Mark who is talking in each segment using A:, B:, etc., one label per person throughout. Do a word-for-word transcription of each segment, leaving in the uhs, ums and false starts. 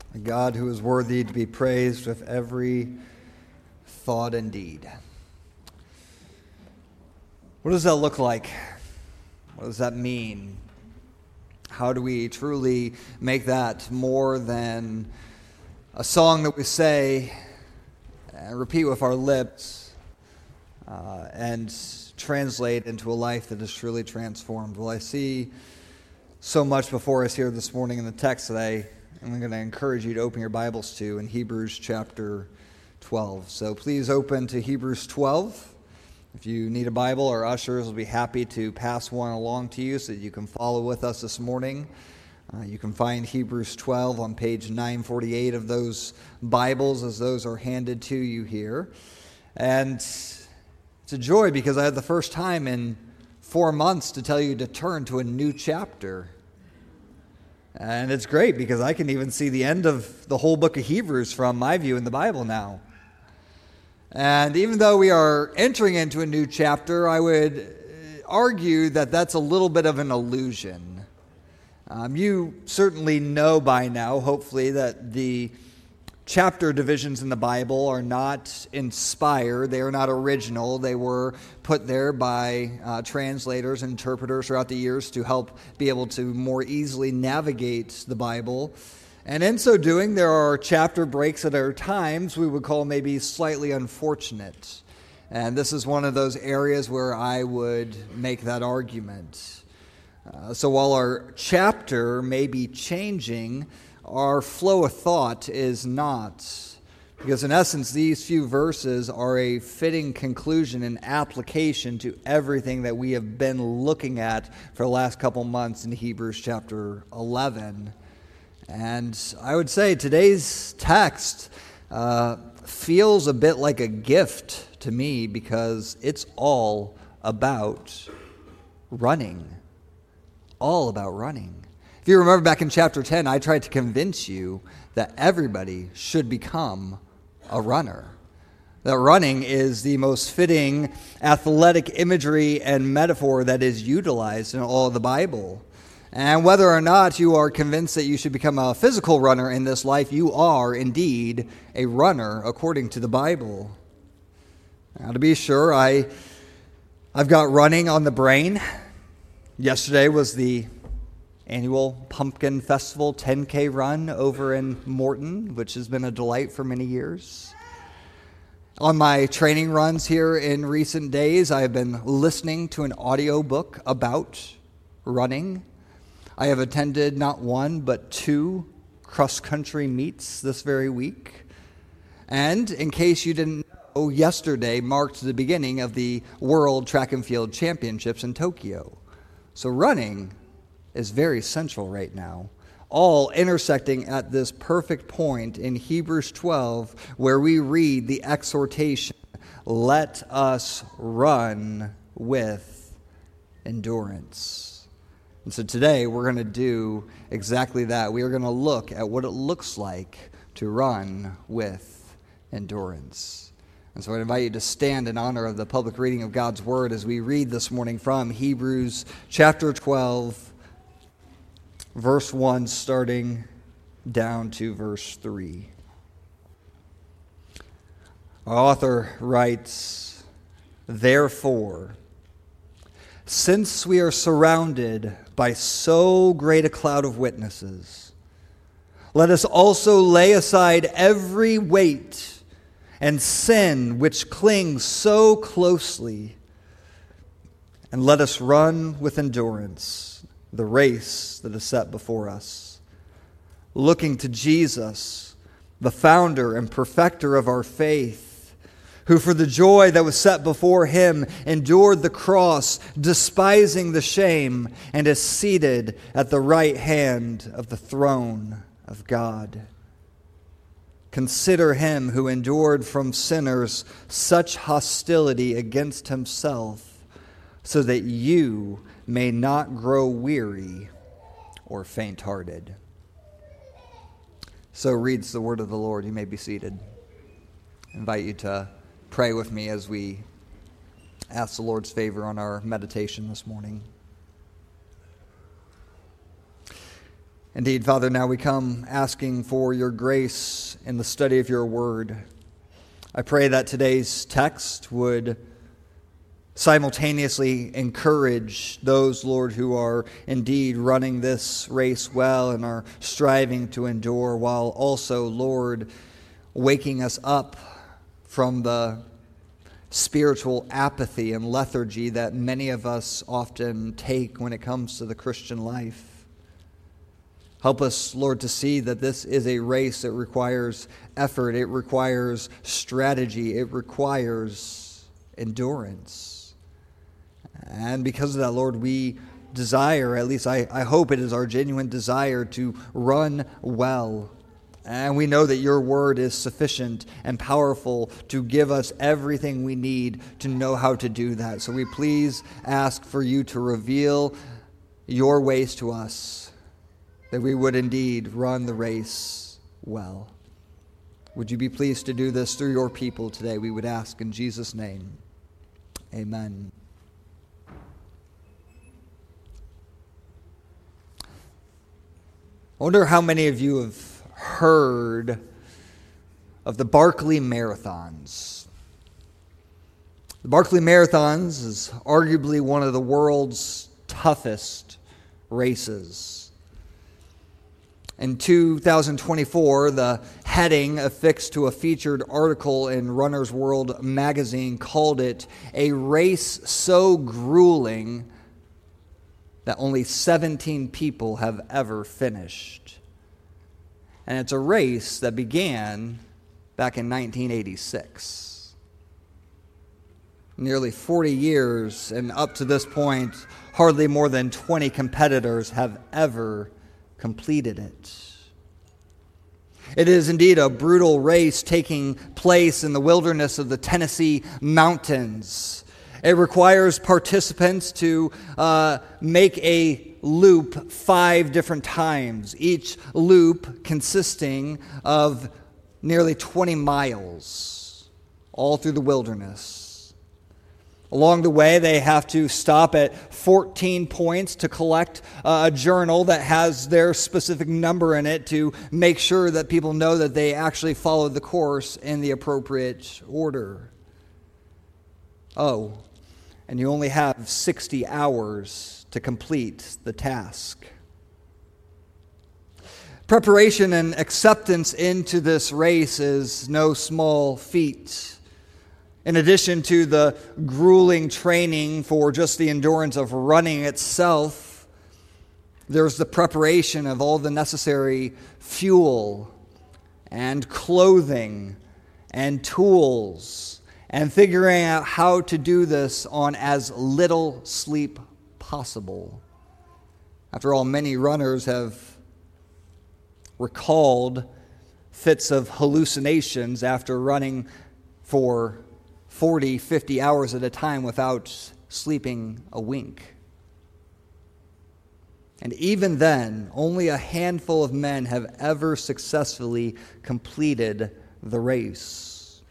A: a God who is worthy to be praised with every thought and deed. What does that look like? What does that mean? How do we truly make that more than a song that we say and repeat with our lips uh, and translate into a life that is truly transformed? Well, I see so much before us here this morning in the text today. I'm going to encourage you to open your Bibles to in Hebrews chapter twelve. So please open to Hebrews twelve. If you need a Bible, our ushers will be happy to pass one along to you so that you can follow with us this morning. Uh, you can find Hebrews twelve on page nine forty-eight of those Bibles as those are handed to you here. And it's a joy because I had the first time in four months to tell you to turn to a new chapter. And it's great because I can even see the end of the whole book of Hebrews from my view in the Bible now. And even though we are entering into a new chapter, I would argue that that's a little bit of an illusion. Um, you certainly know by now, hopefully, that the chapter divisions in the Bible are not inspired. They are not original. They were put there by uh, translators and interpreters throughout the years to help be able to more easily navigate the Bible. And in so doing, there are chapter breaks that are times we would call maybe slightly unfortunate. And this is one of those areas where I would make that argument. Uh, so while our chapter may be changing, our flow of thought is not. Because in essence, these few verses are a fitting conclusion and application to everything that we have been looking at for the last couple months in Hebrews chapter eleven. And I would say today's text uh, feels a bit like a gift to me because it's all about running. All about running. If you remember back in chapter ten, I tried to convince you that everybody should become a runner. That running is the most fitting athletic imagery and metaphor that is utilized in all of the Bible. And whether or not you are convinced that you should become a physical runner in this life, you are indeed a runner according to the Bible. Now, to be sure, I, I've got running on the brain. Yesterday was the annual Pumpkin Festival ten K run over in Morton, which has been a delight for many years. On my training runs here in recent days, I have been listening to an audiobook about running. I have attended not one, but two cross-country meets this very week. And in case you didn't know, yesterday marked the beginning of the World Track and Field Championships in Tokyo. So running is very central right now, all intersecting at this perfect point in Hebrews twelve, where we read the exhortation, "Let us run with endurance." And so today we're going to do exactly that. We are going to look at what it looks like to run with endurance. And so I invite you to stand in honor of the public reading of God's Word as we read this morning from Hebrews chapter twelve, verse one, starting down to verse three. Our author writes, "Therefore, since we are surrounded by so great a cloud of witnesses, let us also lay aside every weight and sin which clings so closely, and let us run with endurance the race that is set before us, looking to Jesus, the founder and perfecter of our faith, who for the joy that was set before him endured the cross, despising the shame, and is seated at the right hand of the throne of God. Consider him who endured from sinners such hostility against himself, so that you may not grow weary or faint-hearted." So reads the word of the Lord. You may be seated. I invite you to pray with me as we ask the Lord's favor on our meditation this morning. Indeed, Father, now we come asking for your grace in the study of your word. I pray that today's text would simultaneously encourage those, Lord, who are indeed running this race well and are striving to endure, while also, Lord, waking us up from the spiritual apathy and lethargy that many of us often take when it comes to the Christian life. Help us, Lord, to see that this is a race that requires effort, it requires strategy, it requires endurance. And because of that, Lord, we desire, at least I, I hope it is our genuine desire, to run well. And we know that your word is sufficient and powerful to give us everything we need to know how to do that. So we please ask for you to reveal your ways to us, that we would indeed run the race well. Would you be pleased to do this through your people today? We would ask in Jesus' name. Amen. I wonder how many of you have heard of the Barkley Marathons. The Barkley Marathons is arguably one of the world's toughest races. In two thousand twenty-four, the heading affixed to a featured article in Runner's World magazine called it a race so grueling that only seventeen people have ever finished. And it's a race that began back in nineteen eighty-six. Nearly forty years, and up to this point, hardly more than twenty competitors have ever completed it. It is indeed a brutal race taking place in the wilderness of the Tennessee mountains. It requires participants to uh, make a loop five different times, each loop consisting of nearly twenty miles, all through the wilderness. Along the way, they have to stop at fourteen points to collect a journal that has their specific number in it to make sure that people know that they actually followed the course in the appropriate order. Oh, and you only have sixty hours to complete the task. Preparation and acceptance into this race is no small feat. In addition to the grueling training for just the endurance of running itself, there's the preparation of all the necessary fuel and clothing and tools and figuring out how to do this on as little sleep possible. After all, many runners have recalled fits of hallucinations after running for forty, fifty hours at a time without sleeping a wink. And even then, only a handful of men have ever successfully completed the race.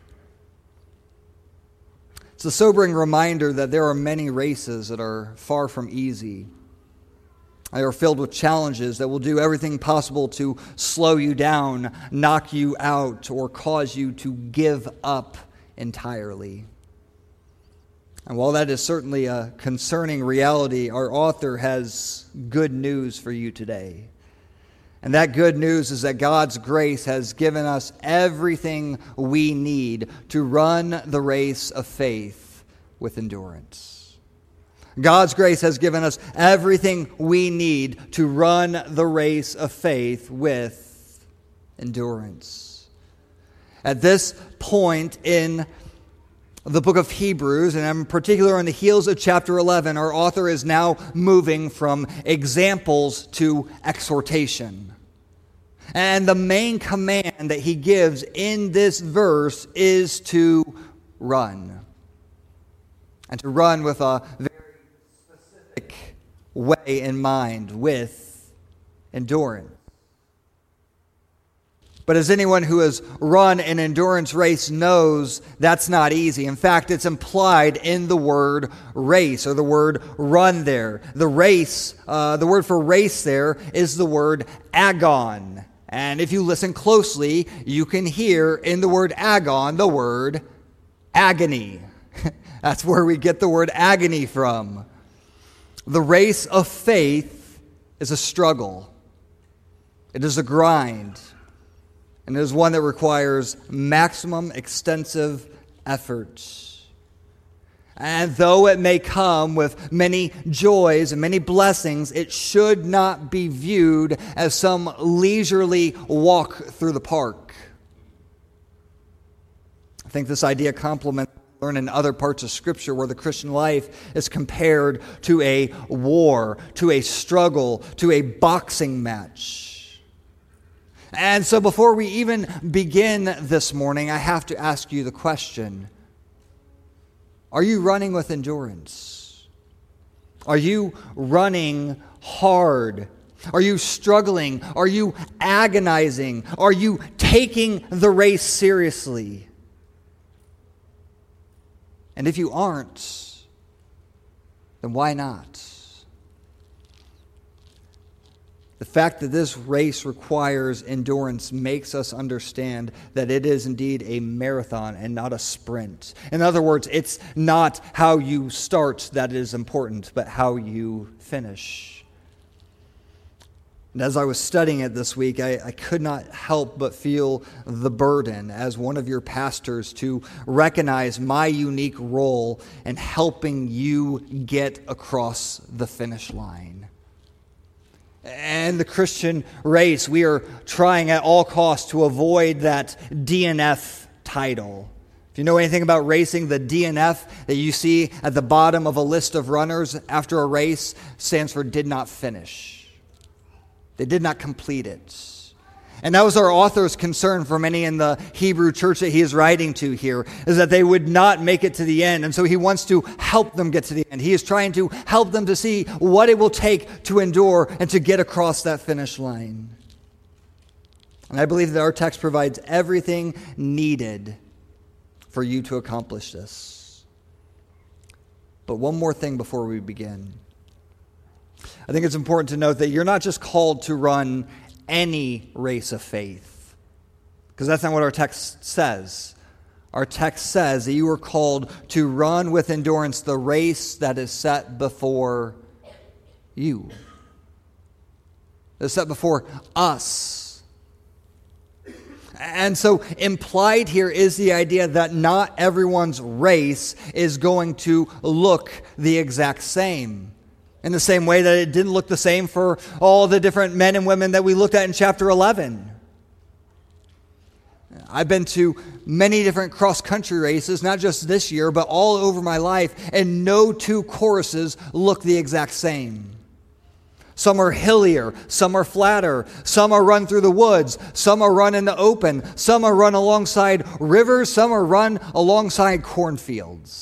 A: It's a sobering reminder that there are many races that are far from easy. They are filled with challenges that will do everything possible to slow you down, knock you out, or cause you to give up entirely. And while that is certainly a concerning reality, our author has good news for you today. And that good news is that God's grace has given us everything we need to run the race of faith with endurance. God's grace has given us everything we need to run the race of faith with endurance. At this point in the book of Hebrews, and in particular on the heels of chapter eleven, our author is now moving from examples to exhortation. And the main command that he gives in this verse is to run. And to run with a very specific way in mind, with endurance. But as anyone who has run an endurance race knows, that's not easy. In fact, it's implied in the word race, or the word run there. The race, uh, the word for race there is the word agon. And if you listen closely, you can hear in the word agon the word agony. That's where we get the word agony from. The race of faith is a struggle. It is a grind. And it is one that requires maximum extensive effort. And though it may come with many joys and many blessings, it should not be viewed as some leisurely walk through the park. I think this idea complements what we learn in other parts of Scripture where the Christian life is compared to a war, to a struggle, to a boxing match. And so before we even begin this morning, I have to ask you the question, are you running with endurance? Are you running hard? Are you struggling? Are you agonizing? Are you taking the race seriously? And if you aren't, then why not? The fact that this race requires endurance makes us understand that it is indeed a marathon and not a sprint. In other words, it's not how you start that is important, but how you finish. And as I was studying it this week, I, I could not help but feel the burden as one of your pastors to recognize my unique role in helping you get across the finish line. And the Christian race, we are trying at all costs to avoid that D N F title. If you know anything about racing, the D N F that you see at the bottom of a list of runners after a race stands for did not finish. They did not complete it. And that was our author's concern for many in the Hebrew church that he is writing to here, is that they would not make it to the end. And so he wants to help them get to the end. He is trying to help them to see what it will take to endure and to get across that finish line. And I believe that our text provides everything needed for you to accomplish this. But one more thing before we begin. I think it's important to note that you're not just called to run any race of faith, because that's not what our text says. Our text says that you are called to run with endurance the race that is set before you. It's set before us. And so implied here is the idea that not everyone's race is going to look the exact same. In the same way that it didn't look the same for all the different men and women that we looked at in chapter eleven. I've been to many different cross-country races, not just this year, but all over my life, and no two courses look the exact same. Some are hillier, some are flatter, some are run through the woods, some are run in the open, some are run alongside rivers, some are run alongside cornfields.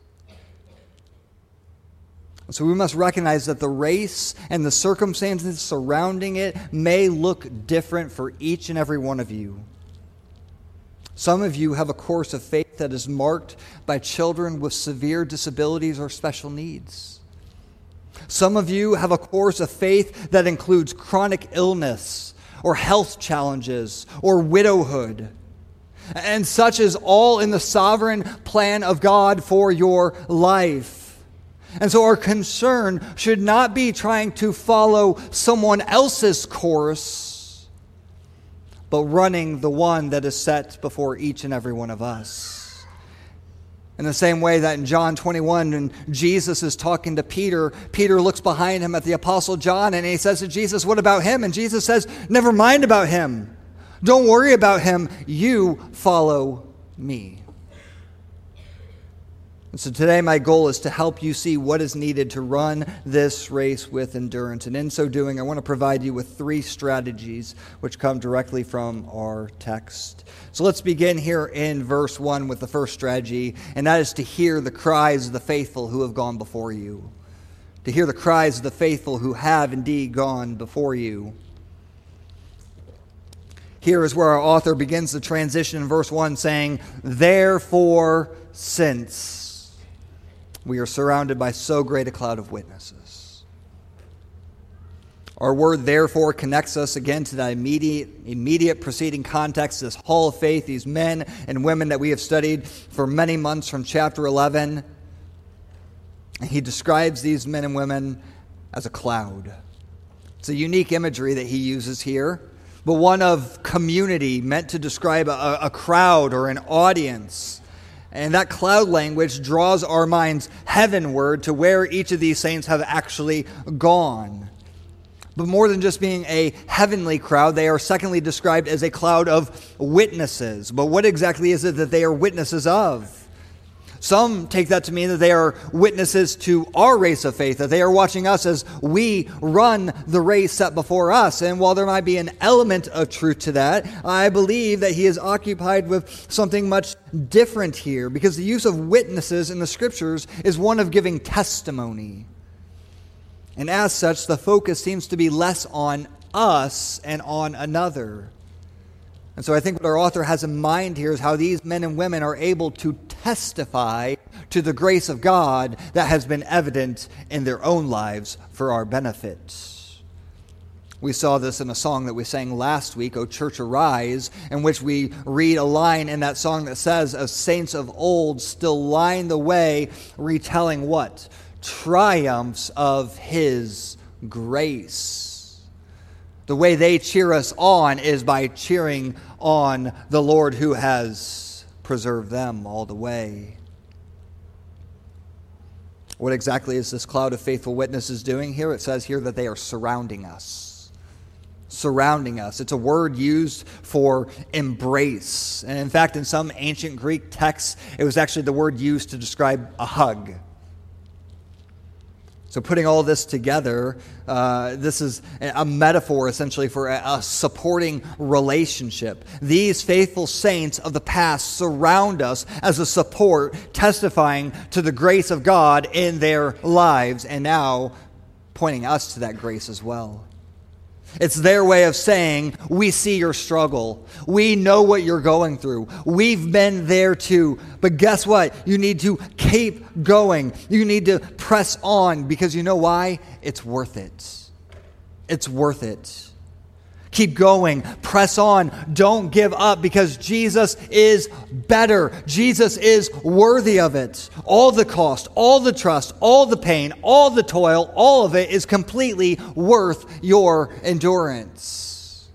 A: So we must recognize that the race and the circumstances surrounding it may look different for each and every one of you. Some of you have a course of faith that is marked by children with severe disabilities or special needs. Some of you have a course of faith that includes chronic illness or health challenges or widowhood. And such is all in the sovereign plan of God for your life. And so our concern should not be trying to follow someone else's course, but running the one that is set before each and every one of us. In the same way that in John twenty-one, when Jesus is talking to Peter, Peter looks behind him at the Apostle John, and he says to Jesus, "What about him?" And Jesus says, "Never mind about him. Don't worry about him. You follow me." And so today my goal is to help you see what is needed to run this race with endurance. And in so doing, I want to provide you with three strategies which come directly from our text. So let's begin here in verse one with the first strategy, and that is to hear the cries of the faithful who have gone before you. To hear the cries of the faithful who have indeed gone before you. Here is where our author begins the transition in verse one, saying, "Therefore, since we are surrounded by so great a cloud of witnesses." Our word "therefore" connects us again to that immediate, immediate preceding context, this hall of faith, these men and women that we have studied for many months from chapter eleven. And he describes these men and women as a cloud. It's a unique imagery that he uses here, but one of community, meant to describe a, a crowd or an audience. And that cloud language draws our minds heavenward to where each of these saints have actually gone. But more than just being a heavenly crowd, they are secondly described as a cloud of witnesses. But what exactly is it that they are witnesses of? Some take that to mean that they are witnesses to our race of faith, that they are watching us as we run the race set before us. And while there might be an element of truth to that, I believe that he is occupied with something much different here, because the use of witnesses in the Scriptures is one of giving testimony. And as such, the focus seems to be less on us and on another. And so I think what our author has in mind here is how these men and women are able to testify to the grace of God that has been evident in their own lives for our benefit. We saw this in a song that we sang last week, "O Church Arise," in which we read a line in that song that says, "As saints of old still line the way, retelling" what? "Triumphs of His grace." The way they cheer us on is by cheering on the Lord who has preserved them all the way. What exactly is this cloud of faithful witnesses doing here? It says here that they are surrounding us. Surrounding us. It's a word used for embrace. And in fact, in some ancient Greek texts, it was actually the word used to describe a hug. So putting all this together, uh, this is a metaphor essentially for a, a supporting relationship. These faithful saints of the past surround us as a support, testifying to the grace of God in their lives, and now pointing us to that grace as well. It's their way of saying, we see your struggle. We know what you're going through. We've been there too. But guess what? You need to keep going. You need to press on, because you know why? It's worth it. It's worth it. Keep going. Press on. Don't give up, because Jesus is better. Jesus is worthy of it. All the cost, all the trust, all the pain, all the toil, all of it is completely worth your endurance.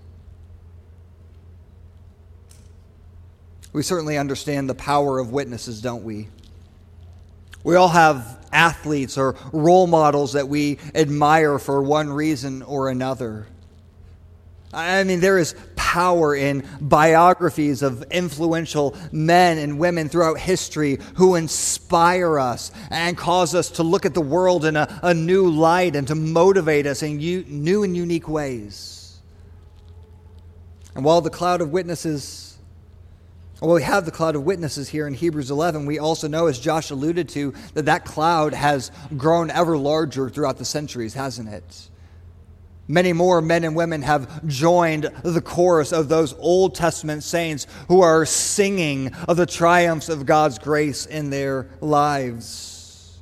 A: We certainly understand the power of witnesses, don't we? We all have athletes or role models that we admire for one reason or another. I mean, there is power in biographies of influential men and women throughout history who inspire us and cause us to look at the world in a, a new light and to motivate us in u- new and unique ways. And while the cloud of witnesses, well, we have the cloud of witnesses here in Hebrews eleven, we also know, as Josh alluded to, that that cloud has grown ever larger throughout the centuries, hasn't it? Many more men and women have joined the chorus of those Old Testament saints who are singing of the triumphs of God's grace in their lives.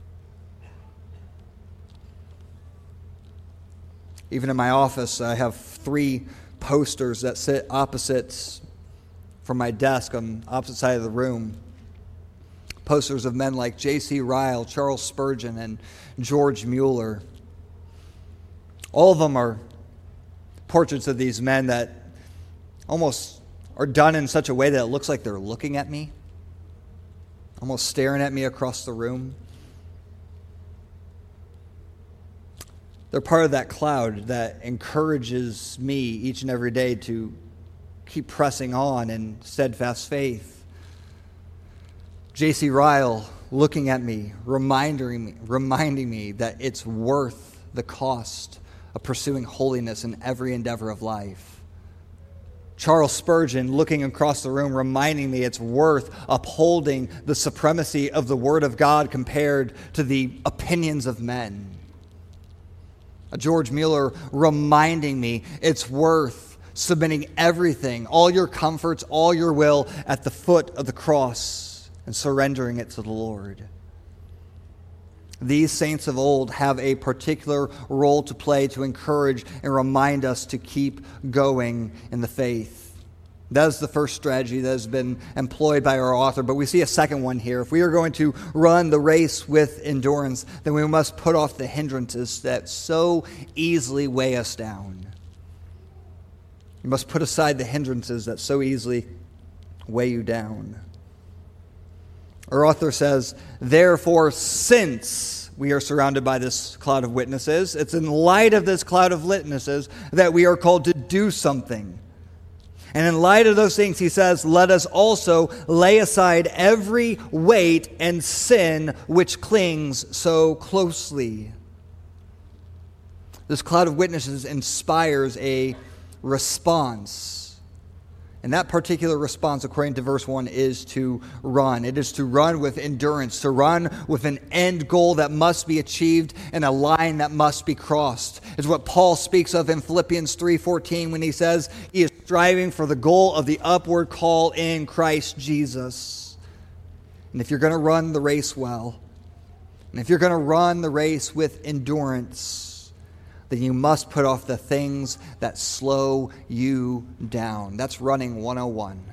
A: Even in my office, I have three posters that sit opposite from my desk on the opposite side of the room. Posters of men like J C Ryle, Charles Spurgeon, and George Mueller. All of them are portraits of these men that almost are done in such a way that it looks like they're looking at me, almost staring at me across the room. They're part of that cloud that encourages me each and every day to keep pressing on in steadfast faith. J C Ryle looking at me, reminding me, reminding me that it's worth the cost of pursuing holiness in every endeavor of life. Charles Spurgeon looking across the room, reminding me it's worth upholding the supremacy of the Word of God compared to the opinions of men. George Mueller reminding me it's worth submitting everything, all your comforts, all your will at the foot of the cross and surrendering it to the Lord. These saints of old have a particular role to play to encourage and remind us to keep going in the faith. That is the first strategy that has been employed by our author, but we see a second one here. If we are going to run the race with endurance, then we must put off the hindrances that so easily weigh us down. You must put aside the hindrances that so easily weigh you down. Our author says, therefore, since we are surrounded by this cloud of witnesses, it's in light of this cloud of witnesses that we are called to do something. And in light of those things, he says, let us also lay aside every weight and sin which clings so closely. This cloud of witnesses inspires a response. And that particular response, according to verse one, is to run. It is to run with endurance, to run with an end goal that must be achieved and a line that must be crossed. It's what Paul speaks of in Philippians three fourteen when he says he is striving for the goal of the upward call in Christ Jesus. And if you're going to run the race well, and if you're going to run the race with endurance, then you must put off the things that slow you down. That's running one oh one.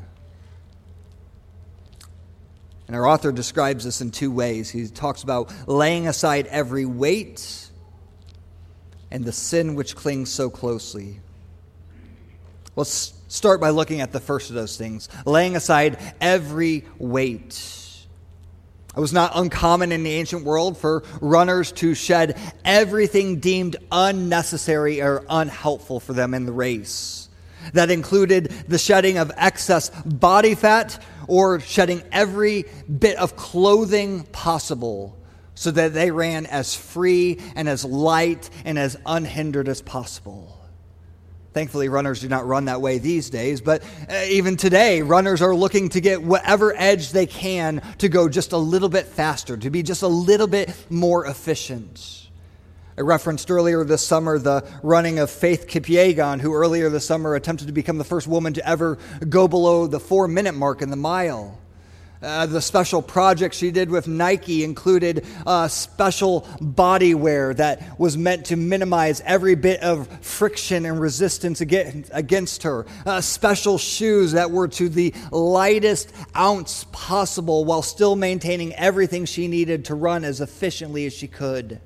A: And our author describes this in two ways. He talks about laying aside every weight and the sin which clings so closely. Let's start by looking at the first of those things, laying aside every weight. It was not uncommon in the ancient world for runners to shed everything deemed unnecessary or unhelpful for them in the race. That included the shedding of excess body fat or shedding every bit of clothing possible so that they ran as free and as light and as unhindered as possible. Thankfully, runners do not run that way these days, but even today, runners are looking to get whatever edge they can to go just a little bit faster, to be just a little bit more efficient. I referenced earlier this summer the running of Faith Kipyegon, who earlier this summer attempted to become the first woman to ever go below the four-minute mark in the mile. Uh, the special project she did with Nike included uh, special body wear that was meant to minimize every bit of friction and resistance against, against her. Uh, special shoes that were to the lightest ounce possible while still maintaining everything she needed to run as efficiently as she could.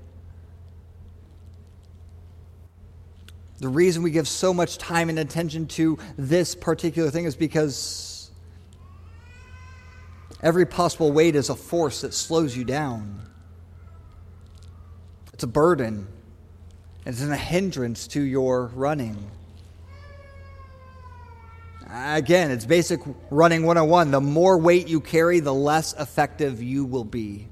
A: The reason we give so much time and attention to this particular thing is because every possible weight is a force that slows you down. It's a burden. It's a hindrance to your running. Again, it's basic running one oh one. The more weight you carry, the less effective you will be.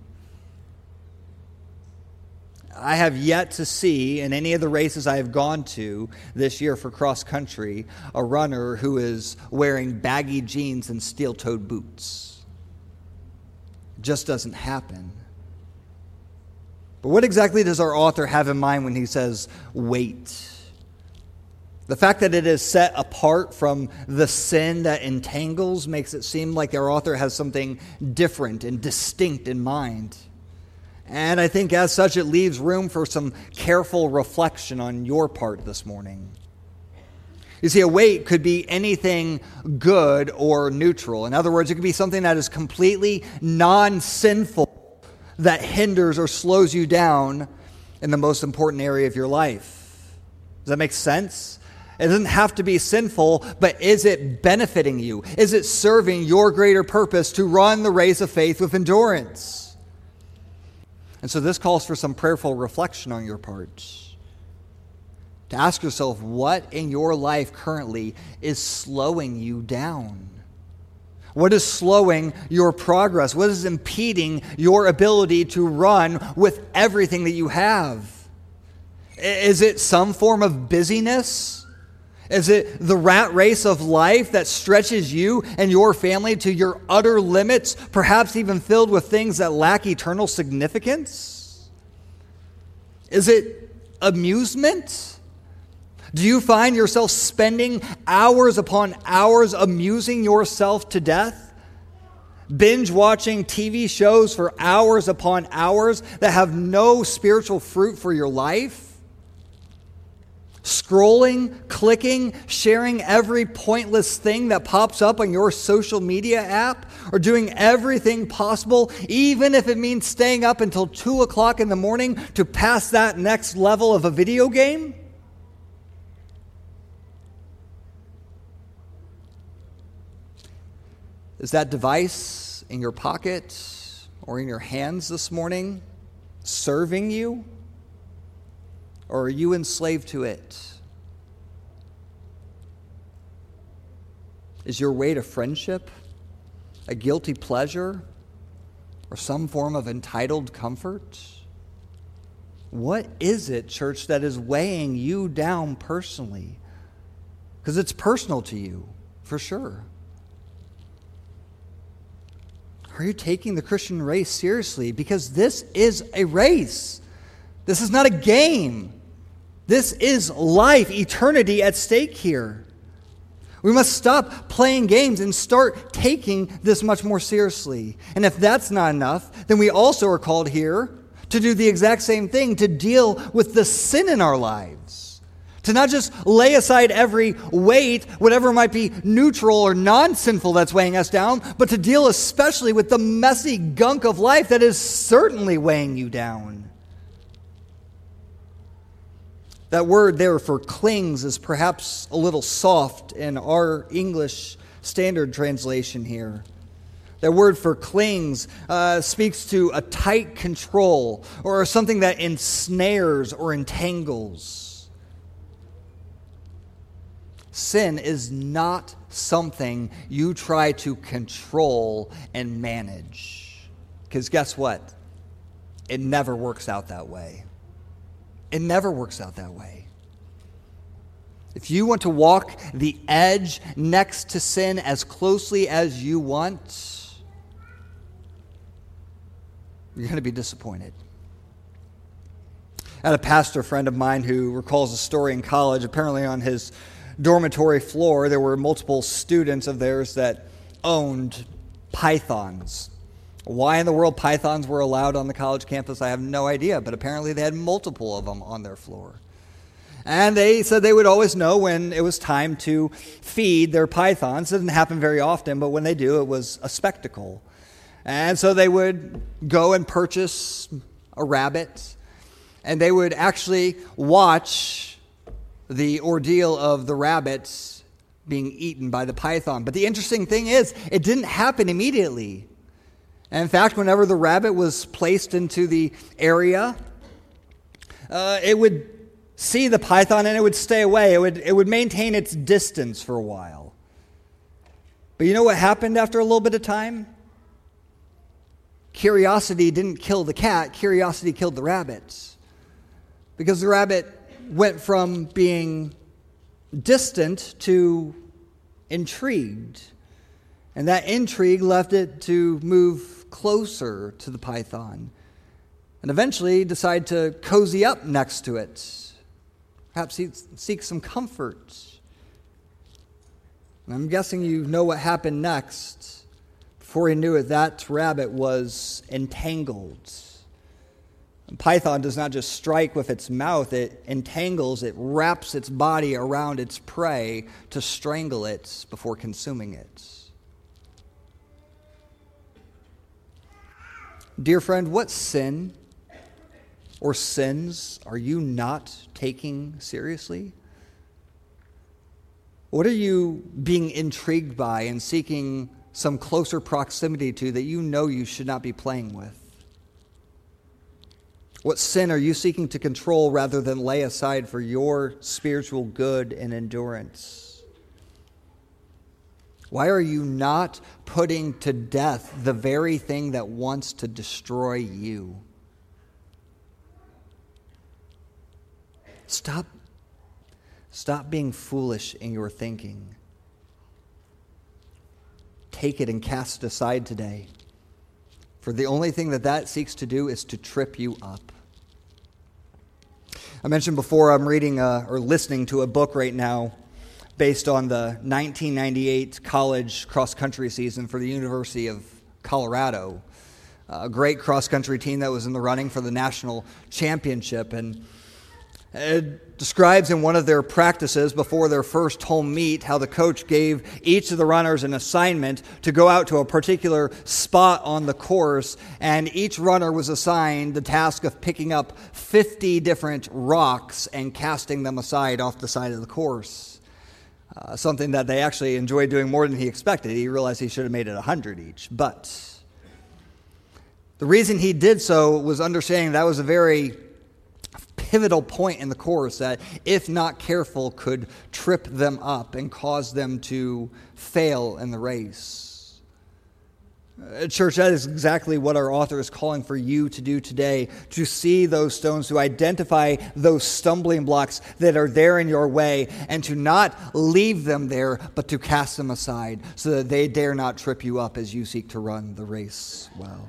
A: I have yet to see in any of the races I have gone to this year for cross country a runner who is wearing baggy jeans and steel-toed boots. Just doesn't happen. But what exactly does our author have in mind when he says weight? The fact that it is set apart from the sin that entangles makes it seem like our author has something different and distinct in mind. And I think as such it leaves room for some careful reflection on your part this morning. You see, a weight could be anything good or neutral. In other words, it could be something that is completely non-sinful that hinders or slows you down in the most important area of your life. Does that make sense? It doesn't have to be sinful, but is it benefiting you? Is it serving your greater purpose to run the race of faith with endurance? And so this calls for some prayerful reflection on your part. To ask yourself, what in your life currently is slowing you down? What is slowing your progress? What is impeding your ability to run with everything that you have? Is it some form of busyness? Is it the rat race of life that stretches you and your family to your utter limits, perhaps even filled with things that lack eternal significance? Is it amusement? Do you find yourself spending hours upon hours amusing yourself to death? Binge watching T V shows for hours upon hours that have no spiritual fruit for your life? Scrolling, clicking, sharing every pointless thing that pops up on your social media app, or doing everything possible, even if it means staying up until two o'clock in the morning to pass that next level of a video game? Is that device in your pocket or in your hands this morning serving you? Or are you enslaved to it? Is your way to friendship a guilty pleasure or some form of entitled comfort? What is it, church, that is weighing you down personally? Because it's personal to you, for sure. Are you taking the Christian race seriously? Because this is a race. This is not a game. This is life, eternity at stake here. We must stop playing games and start taking this much more seriously. And if that's not enough, then we also are called here to do the exact same thing, to deal with the sin in our lives. To not just lay aside every weight, whatever might be neutral or non-sinful that's weighing us down, but to deal especially with the messy gunk of life that is certainly weighing you down. That word there for clings is perhaps a little soft in our English Standard Translation here. That word for clings uh, speaks to a tight control or something that ensnares or entangles. Sin is not something you try to control and manage. Because guess what? It never works out that way. It never works out that way. If you want to walk the edge next to sin as closely as you want, you're going to be disappointed. I had a pastor friend of mine who recalls a story in college. Apparently on his dormitory floor, there were multiple students of theirs that owned pythons. Why in the world pythons were allowed on the college campus, I have no idea, but apparently they had multiple of them on their floor. And they said they would always know when it was time to feed their pythons. It didn't happen very often, but when they do, it was a spectacle. And so they would go and purchase a rabbit, and they would actually watch the ordeal of the rabbit being eaten by the python. But the interesting thing is, it didn't happen immediately. And in fact, whenever the rabbit was placed into the area, uh, it would see the python and it would stay away. It would, it would maintain its distance for a while. But you know what happened after a little bit of time? Curiosity didn't kill the cat. Curiosity killed the rabbit. Because the rabbit went from being distant to intrigued. And that intrigue left it to move closer to the python and eventually decide to cozy up next to it. Perhaps seek some comfort. And I'm guessing you know what happened next. Before he knew it, that rabbit was entangled. And python does not just strike with its mouth, it entangles, it wraps its body around its prey to strangle it before consuming it. Dear friend, what sin or sins are you not taking seriously? What are you being intrigued by and seeking some closer proximity to that you know you should not be playing with? What sin are you seeking to control rather than lay aside for your spiritual good and endurance? Why are you not putting to death the very thing that wants to destroy you? Stop, stop being foolish in your thinking. Take it and cast it aside today. For the only thing that that seeks to do is to trip you up. I mentioned before I'm reading uh, or listening to a book right now based on the nineteen ninety-eight college cross-country season for the University of Colorado. A great cross-country team that was in the running for the national championship. And it describes in one of their practices before their first home meet how the coach gave each of the runners an assignment to go out to a particular spot on the course, and each runner was assigned the task of picking up fifty different rocks and casting them aside off the side of the course. Uh, something that they actually enjoyed doing more than he expected. He realized he should have made it one hundred each. But the reason he did so was understanding that was a very pivotal point in the course that, if not careful, could trip them up and cause them to fail in the race. Uh, church, that is exactly what our author is calling for you to do today, to see those stones, to identify those stumbling blocks that are there in your way, and to not leave them there, but to cast them aside so that they dare not trip you up as you seek to run the race well.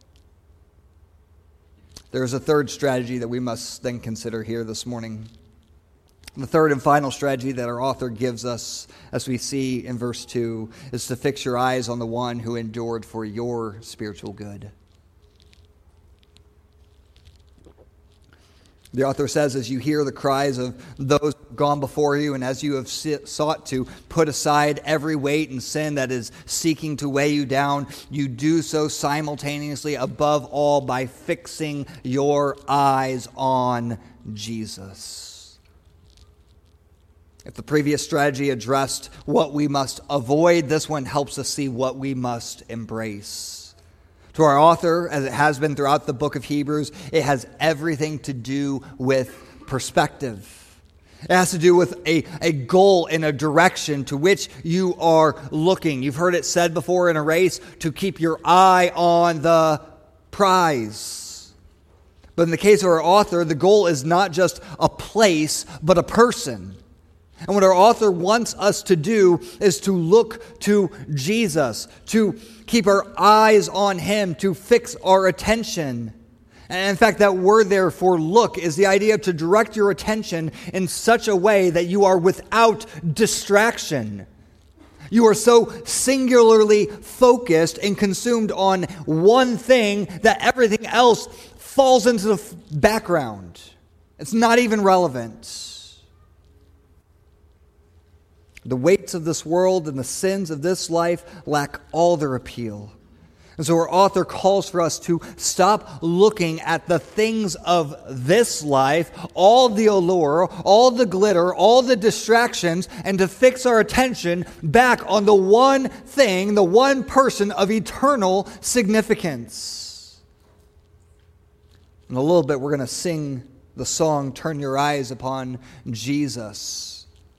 A: There's a third strategy that we must then consider here this morning. The third and final strategy that our author gives us, as we see in verse two, is to fix your eyes on the one who endured for your spiritual good. The author says, as you hear the cries of those gone before you, and as you have sought to put aside every weight and sin that is seeking to weigh you down, you do so simultaneously, above all, by fixing your eyes on Jesus. If the previous strategy addressed what we must avoid, this one helps us see what we must embrace. To our author, as it has been throughout the book of Hebrews, it has everything to do with perspective. It has to do with a, a goal and a direction to which you are looking. You've heard it said before in a race, to keep your eye on the prize. But in the case of our author, the goal is not just a place, but a person. And what our author wants us to do is to look to Jesus, to keep our eyes on him, to fix our attention. And in fact, that word there for look is the idea to direct your attention in such a way that you are without distraction. You are so singularly focused and consumed on one thing that everything else falls into the background. It's not even relevant. The weights of this world and the sins of this life lack all their appeal. And so our author calls for us to stop looking at the things of this life, all the allure, all the glitter, all the distractions, and to fix our attention back on the one thing, the one person of eternal significance. In a little bit, we're going to sing the song, Turn Your Eyes Upon Jesus.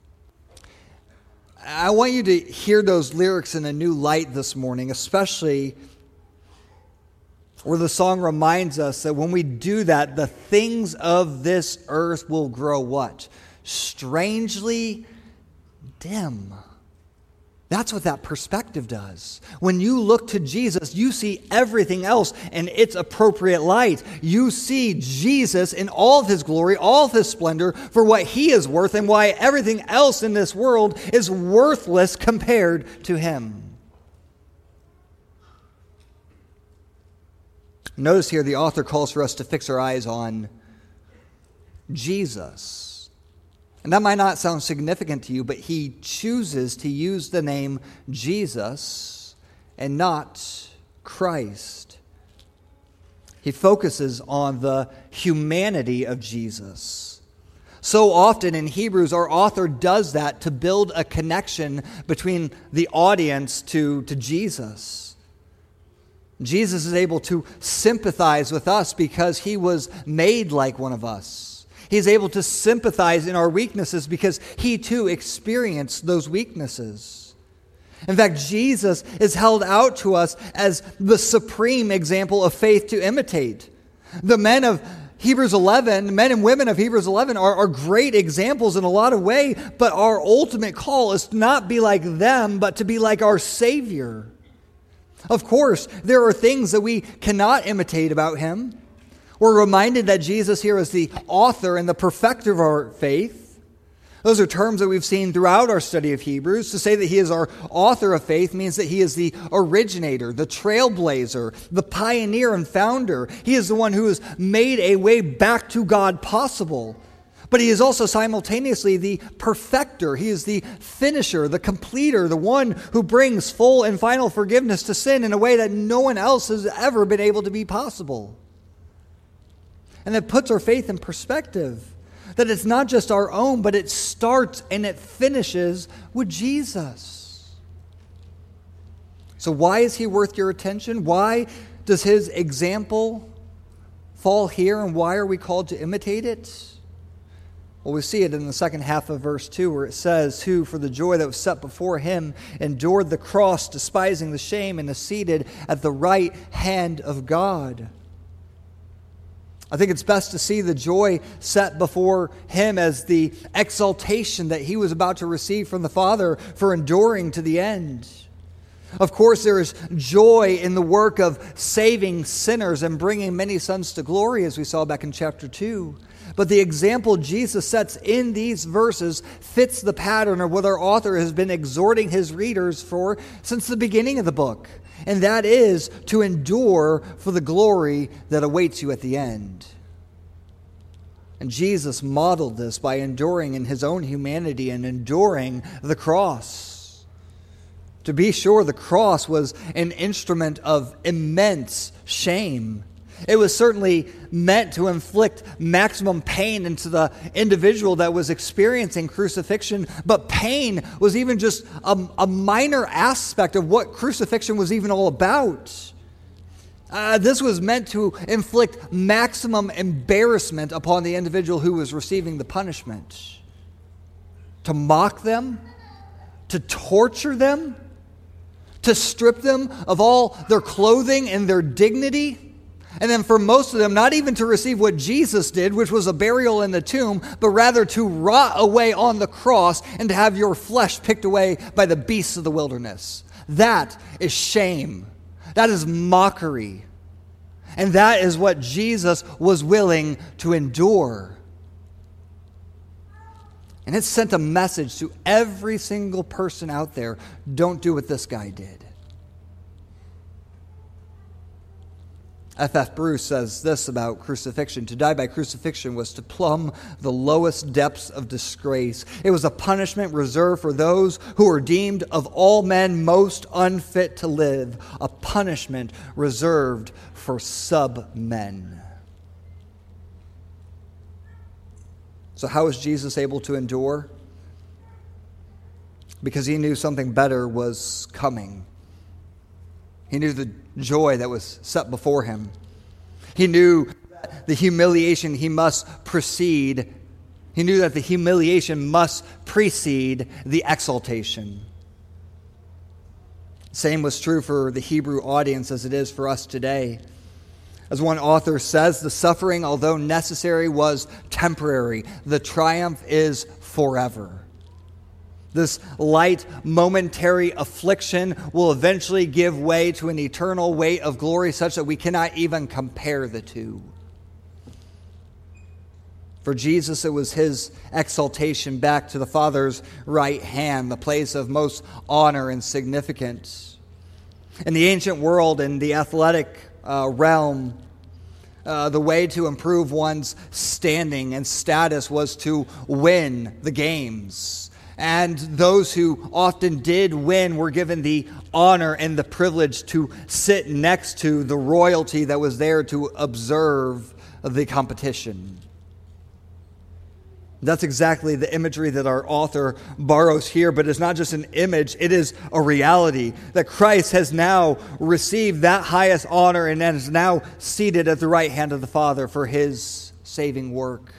A: I want you to hear those lyrics in a new light this morning, especially where the song reminds us that when we do that, the things of this earth will grow what? Strangely dim. That's what that perspective does. When you look to Jesus, you see everything else in its appropriate light. You see Jesus in all of his glory, all of his splendor, for what he is worth and why everything else in this world is worthless compared to him. Notice here the author calls for us to fix our eyes on Jesus. And that might not sound significant to you, but he chooses to use the name Jesus and not Christ. He focuses on the humanity of Jesus. So often in Hebrews, our author does that to build a connection between the audience to, to Jesus. Jesus is able to sympathize with us because he was made like one of us. He's able to sympathize in our weaknesses because he too experienced those weaknesses. In fact, Jesus is held out to us as the supreme example of faith to imitate. The men of Hebrews eleven, men and women of Hebrews eleven are, are great examples in a lot of ways, but our ultimate call is to not be like them, but to be like our Savior. Of course, there are things that we cannot imitate about him. We're reminded that Jesus here is the author and the perfecter of our faith. Those are terms that we've seen throughout our study of Hebrews. To say that he is our author of faith means that he is the originator, the trailblazer, the pioneer and founder. He is the one who has made a way back to God possible. But he is also simultaneously the perfecter. He is the finisher, the completer, the one who brings full and final forgiveness to sin in a way that no one else has ever been able to be possible. And that puts our faith in perspective, that it's not just our own, but it starts and it finishes with Jesus. So why is he worth your attention? Why does his example fall here, and why are we called to imitate it? Well, we see it in the second half of verse two, where it says, who for the joy that was set before him endured the cross, despising the shame, and is seated at the right hand of God. I think it's best to see the joy set before him as the exaltation that he was about to receive from the Father for enduring to the end. Of course, there is joy in the work of saving sinners and bringing many sons to glory, as we saw back in chapter two. But the example Jesus sets in these verses fits the pattern of what our author has been exhorting his readers for since the beginning of the book. And that is to endure for the glory that awaits you at the end. And Jesus modeled this by enduring in his own humanity and enduring the cross. To be sure, the cross was an instrument of immense shame. It was certainly meant to inflict maximum pain into the individual that was experiencing crucifixion, but pain was even just a, a minor aspect of what crucifixion was even all about. Uh, this was meant to inflict maximum embarrassment upon the individual who was receiving the punishment. To mock them, to torture them, to strip them of all their clothing and their dignity. And then for most of them, not even to receive what Jesus did, which was a burial in the tomb, but rather to rot away on the cross and to have your flesh picked away by the beasts of the wilderness. That is shame. That is mockery. And that is what Jesus was willing to endure. And it sent a message to every single person out there. Don't do what this guy did. F F Bruce says this about crucifixion. To die by crucifixion was to plumb the lowest depths of disgrace. It was a punishment reserved for those who were deemed of all men most unfit to live. A punishment reserved for sub-men. So how was Jesus able to endure? Because he knew something better was coming. He knew the joy that was set before him. He knew that the humiliation he must precede. He knew that the humiliation must precede the exaltation. Same was true for the Hebrew audience as it is for us today. As one author says, the suffering, although necessary, was temporary. The triumph is forever. This light, momentary affliction will eventually give way to an eternal weight of glory such that we cannot even compare the two. For Jesus, it was his exaltation back to the Father's right hand, the place of most honor and significance. In the ancient world, in the athletic uh, realm, uh, the way to improve one's standing and status was to win the games. And those who often did win were given the honor and the privilege to sit next to the royalty that was there to observe the competition. That's exactly the imagery that our author borrows here, but it's not just an image, it is a reality that Christ has now received that highest honor and is now seated at the right hand of the Father for his saving work.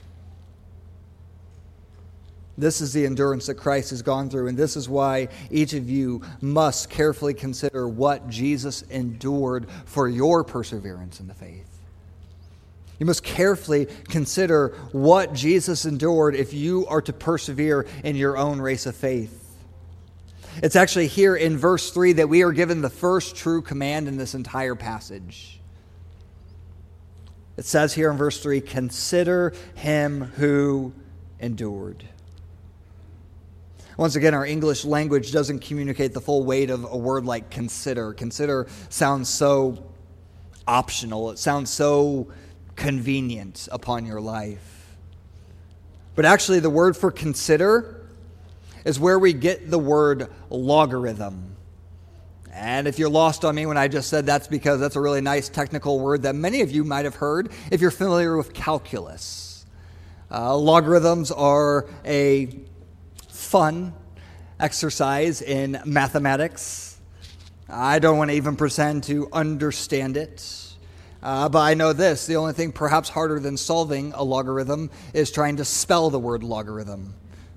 A: This is the endurance that Christ has gone through, and this is why each of you must carefully consider what Jesus endured for your perseverance in the faith. You must carefully consider what Jesus endured if you are to persevere in your own race of faith. It's actually here in verse three that we are given the first true command in this entire passage. It says here in verse three, consider him who endured. Once again, our English language doesn't communicate the full weight of a word like consider. Consider sounds so optional. It sounds so convenient upon your life. But actually, the word for consider is where we get the word logarithm. And if you're lost on me when I just said that's because that's a really nice technical word that many of you might have heard if you're familiar with calculus. Uh, logarithms are a fun exercise in mathematics. I don't want to even pretend to understand it. Uh, but I know this, the only thing perhaps harder than solving a logarithm is trying to spell the word logarithm.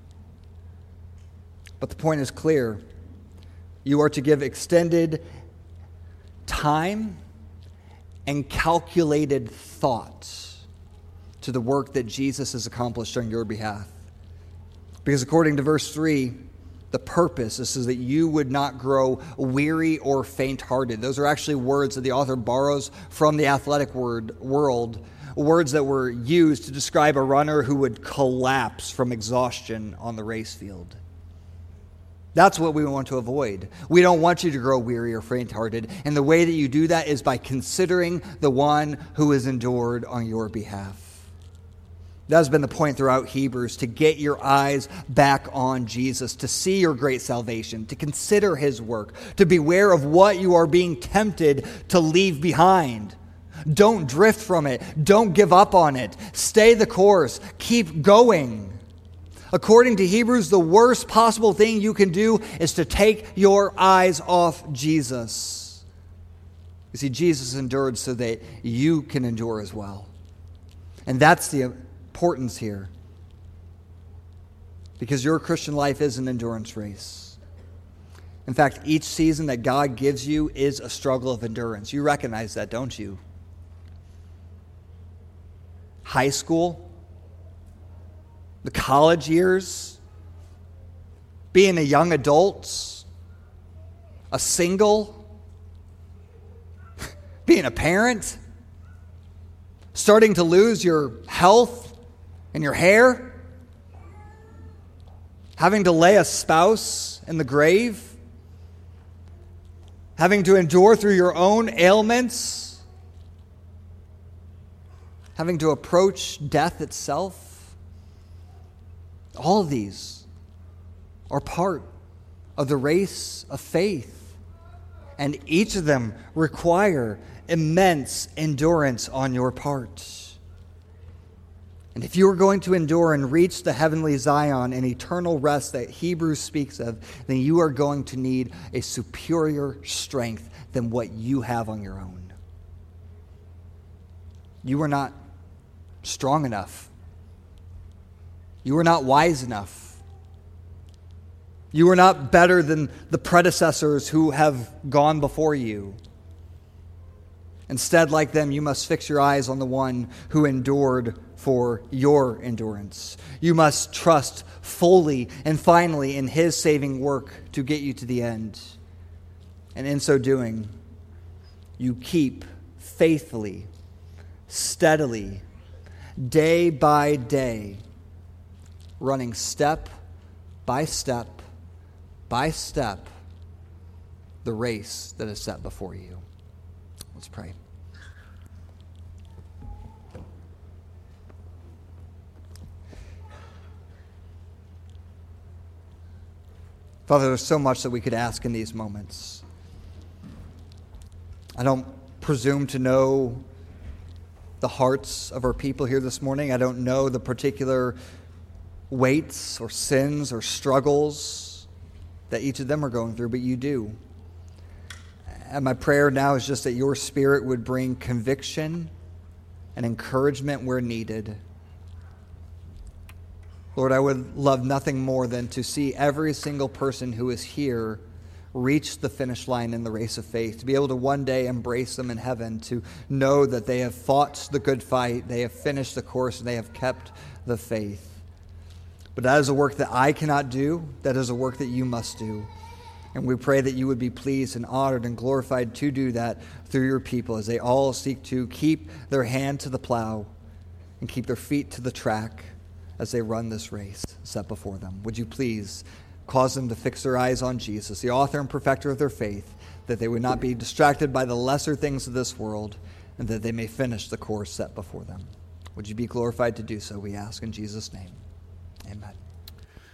A: But the point is clear. You are to give extended time and calculated thought to the work that Jesus has accomplished on your behalf. Because according to verse three, the purpose is so that you would not grow weary or faint-hearted. Those are actually words that the author borrows from the athletic word world, words that were used to describe a runner who would collapse from exhaustion on the race field. That's what we want to avoid. We don't want you to grow weary or faint-hearted. And the way that you do that is by considering the one who has endured on your behalf. That has been the point throughout Hebrews, to get your eyes back on Jesus, to see your great salvation, to consider his work, to beware of what you are being tempted to leave behind. Don't drift from it. Don't give up on it. Stay the course. Keep going. According to Hebrews, the worst possible thing you can do is to take your eyes off Jesus. You see, Jesus endured so that you can endure as well. And that's the importance here. Because your Christian life is an endurance race. In fact, each season that God gives you is a struggle of endurance. You recognize that, don't you? High school, the college years, being a young adult, a single, being a parent, starting to lose your health and your hair, having to lay a spouse in the grave, having to endure through your own ailments, having to approach death itself. All of these are part of the race of faith, and each of them require immense endurance on your part. And if you are going to endure and reach the heavenly Zion and eternal rest that Hebrews speaks of, then you are going to need a superior strength than what you have on your own. You are not strong enough. You are not wise enough. You are not better than the predecessors who have gone before you. Instead, like them, you must fix your eyes on the one who endured for your endurance. You must trust fully and finally in his saving work to get you to the end. And in so doing, you keep faithfully, steadily, day by day, running step by step by step the race that is set before you. Let's pray. Father, there's so much that we could ask in these moments. I don't presume to know the hearts of our people here this morning. I don't know the particular weights or sins or struggles that each of them are going through, but you do. And my prayer now is just that your Spirit would bring conviction and encouragement where needed. Lord, I would love nothing more than to see every single person who is here reach the finish line in the race of faith, to be able to one day embrace them in heaven, to know that they have fought the good fight, they have finished the course, and they have kept the faith. But that is a work that I cannot do. That is a work that you must do. And we pray that you would be pleased and honored and glorified to do that through your people as they all seek to keep their hand to the plow and keep their feet to the track as they run this race set before them. Would you please cause them to fix their eyes on Jesus, the author and perfecter of their faith, that they would not be distracted by the lesser things of this world, and that they may finish the course set before them. Would you be glorified to do so, we ask in Jesus' name. Amen.